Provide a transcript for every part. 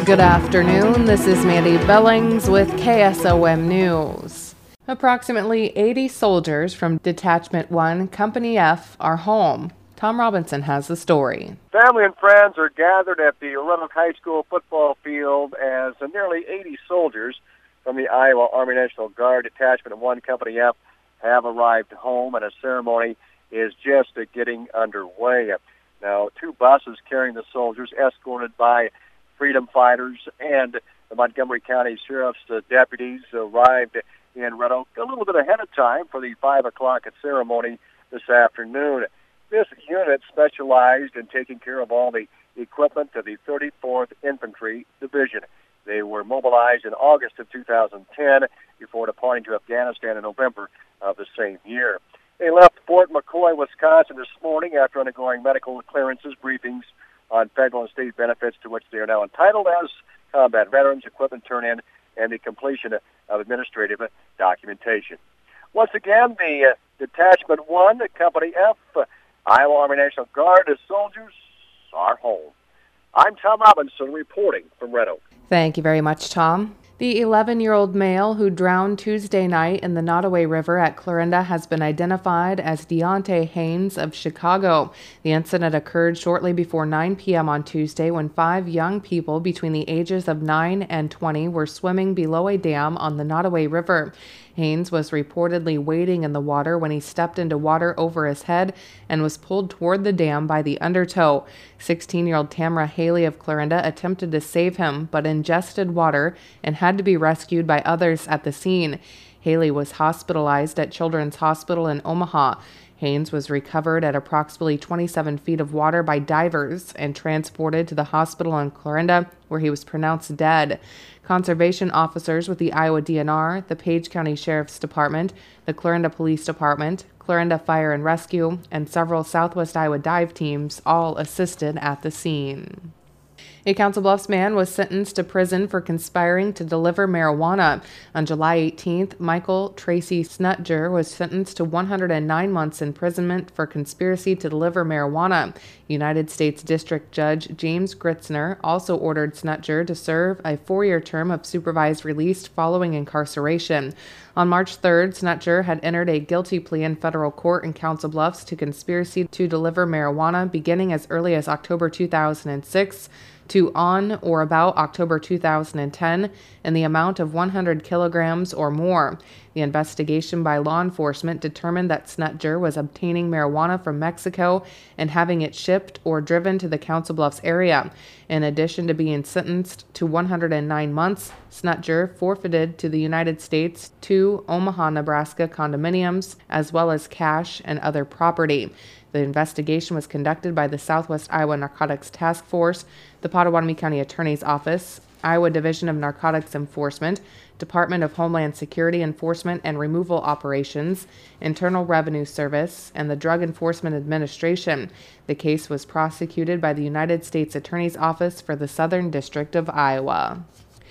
Good afternoon, this is Mandy Bellings with KSOM News. Approximately 80 soldiers from Detachment 1, Company F are home. Tom Robinson has the story. Family and friends are gathered at the Roanoke High School football field as nearly 80 soldiers from the Iowa Army National Guard Detachment 1, Company F have arrived home, and a ceremony is just getting underway. Now, 2 buses carrying the soldiers, escorted by freedom fighters and the Montgomery County Sheriff's deputies, arrived in Roanoke a little bit ahead of time for the 5 o'clock ceremony this afternoon. This unit specialized in taking care of all the equipment of the 34th Infantry Division. They were mobilized in August of 2010 before departing to Afghanistan in November of the same year. They left Fort McCoy, Wisconsin this morning after undergoing medical clearances, briefings on federal and state benefits to which they are now entitled as combat veterans, equipment turn-in, and the completion of administrative documentation. Once again, the Detachment 1, Company F, Iowa Army National Guard soldiers are home. I'm Tom Robinson reporting from Red Oak. Thank you very much, Tom. The 11-year-old male who drowned Tuesday night in the Nottoway River at Clarinda has been identified as Deontay Haynes of Chicago. The incident occurred shortly before 9 p.m. on Tuesday when 5 young people between the ages of 9 and 20 were swimming below a dam on the Nottoway River. Haynes was reportedly wading in the water when he stepped into water over his head and was pulled toward the dam by the undertow. 16-year-old Tamara Haley of Clarinda attempted to save him, but ingested water and had to be rescued by others at the scene. Haley was hospitalized at Children's Hospital in Omaha. Haynes was recovered at approximately 27 feet of water by divers and transported to the hospital in Clarinda, where he was pronounced dead. Conservation officers with the Iowa DNR, the Page County Sheriff's Department, the Clarinda Police Department, Clarinda Fire and Rescue, and several Southwest Iowa dive teams all assisted at the scene. A Council Bluffs man was sentenced to prison for conspiring to deliver marijuana. On July 18th, Michael Tracy Snutger was sentenced to 109 months imprisonment for conspiracy to deliver marijuana. United States District Judge James Gritzner also ordered Snutger to serve a 4-year term of supervised release following incarceration. On March 3rd, Snutger had entered a guilty plea in federal court in Council Bluffs to conspiracy to deliver marijuana beginning as early as October 2006 to on or about October 2010 in the amount of 100 kilograms or more. The investigation by law enforcement determined that Snutger was obtaining marijuana from Mexico and having it shipped or driven to the Council Bluffs area. In addition to being sentenced to 109 months, Snutger forfeited to the United States 2 Omaha, Nebraska condominiums, as well as cash and other property. The investigation was conducted by the Southwest Iowa Narcotics Task Force, the Pottawatomie County Attorney's Office, Iowa Division of Narcotics Enforcement, Department of Homeland Security Enforcement and Removal Operations, Internal Revenue Service, and the Drug Enforcement Administration. The case was prosecuted by the United States Attorney's Office for the Southern District of Iowa.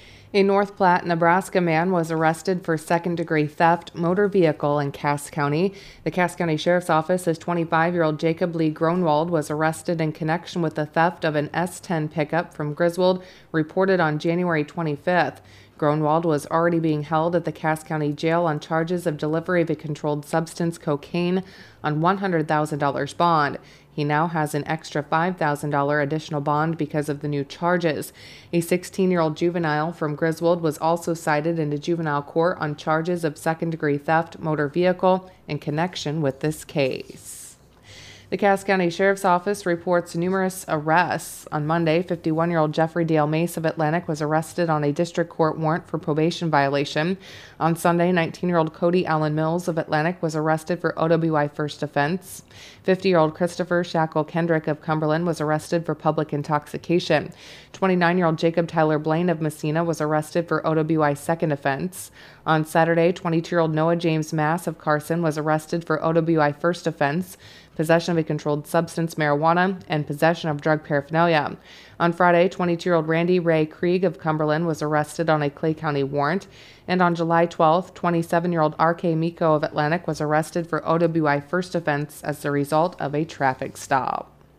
A North Platte, Nebraska man was arrested for second-degree theft motor vehicle in Cass County. The Cass County Sheriff's Office says 25-year-old Jacob Lee Gronwald was arrested in connection with the theft of an S10 pickup from Griswold, reported on January 25th. Gronwald was already being held at the Cass County Jail on charges of delivery of a controlled substance, cocaine, on $100,000 bond. He now has an extra $5,000 additional bond because of the new charges. A 16-year-old juvenile from Griswold was also cited into juvenile court on charges of second-degree theft motor vehicle in connection with this case. The Cass County Sheriff's Office reports numerous arrests. On Monday, 51-year-old Jeffrey Dale Mace of Atlantic was arrested on a district court warrant for probation violation. On Sunday, 19-year-old Cody Allen Mills of Atlantic was arrested for OWI first offense. 50-year-old Christopher Shackle Kendrick of Cumberland was arrested for public intoxication. 29-year-old Jacob Tyler Blaine of Messina was arrested for OWI second offense. On Saturday, 22-year-old Noah James Mass of Carson was arrested for OWI first offense, possession of a controlled substance, marijuana, and possession of drug paraphernalia. On Friday, 22-year-old Randy Ray Krieg of Cumberland was arrested on a Clay County warrant. And on July 12th, 27-year-old R.K. Miko of Atlantic was arrested for OWI first offense as the result of a traffic stop.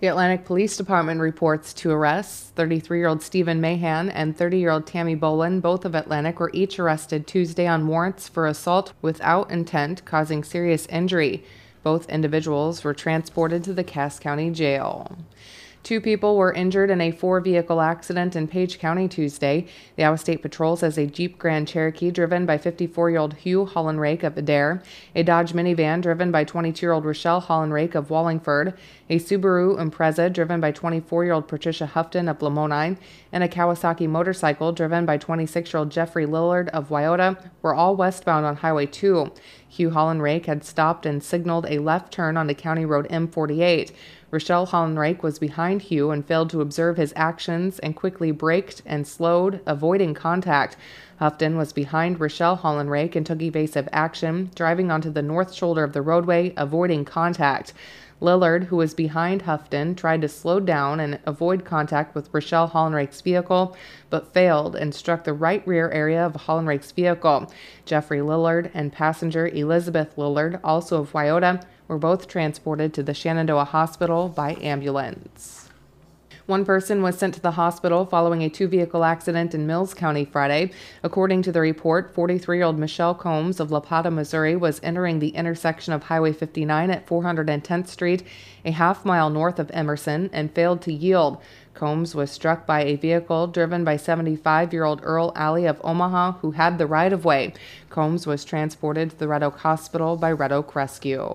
The Atlantic Police Department reports 2 arrests. 33-year-old Stephen Mahan and 30-year-old Tammy Bolin, both of Atlantic, were each arrested Tuesday on warrants for assault without intent causing serious injury. Both individuals were transported to the Cass County Jail. 2 people were injured in a 4-vehicle accident in Page County Tuesday. The Iowa State Patrol says a Jeep Grand Cherokee driven by 54-year-old Hugh Hollenrake of Adair, a Dodge minivan driven by 22-year-old Rochelle Hollenrake of Wallingford, a Subaru Impreza driven by 24-year-old Patricia Houghton of Lamoni, and a Kawasaki motorcycle driven by 26-year-old Jeffrey Lillard of Wyoda were all westbound on Highway 2. Hugh Hollenrake had stopped and signaled a left turn onto County Road M48. Rochelle Hollenrake was behind Hugh and failed to observe his actions and quickly braked and slowed, avoiding contact. Houghton was behind Rochelle Hollenrake and took evasive action, driving onto the north shoulder of the roadway, avoiding contact. Lillard, who was behind Houghton, tried to slow down and avoid contact with Rochelle Hollenrake's vehicle, but failed and struck the right rear area of Hollenrake's vehicle. Jeffrey Lillard and passenger Elizabeth Lillard, also of Wyoda, were both transported to the Shenandoah Hospital by ambulance. 1 person was sent to the hospital following a 2-vehicle accident in Mills County Friday. According to the report, 43-year-old Michelle Combs of La Plata, Missouri, was entering the intersection of Highway 59 at 410th Street, a half-mile north of Emerson, and failed to yield. Combs was struck by a vehicle driven by 75-year-old Earl Alley of Omaha, who had the right-of-way. Combs was transported to the Red Oak Hospital by Red Oak Rescue.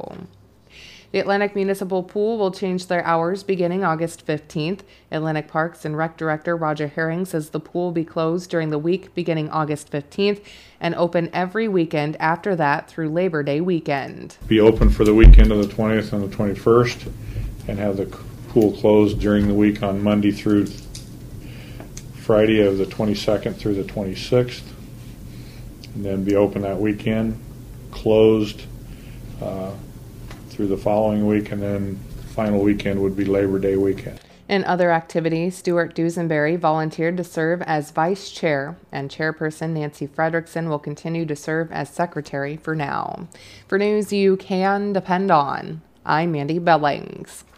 The Atlantic Municipal Pool will change their hours beginning August 15th. Atlantic Parks and Rec Director Roger Herring says the pool will be closed during the week beginning August 15th and open every weekend after that through Labor Day weekend. Be open for the weekend of the 20th and the 21st and have the pool closed during the week on Monday through Friday of the 22nd through the 26th. And then be open that weekend, closed through the following week, and then final weekend would be Labor Day weekend. In other activities, Stuart Dusenberry volunteered to serve as vice chair, and chairperson Nancy Fredrickson will continue to serve as secretary for now. For news you can depend on, I'm Mandy Bellings.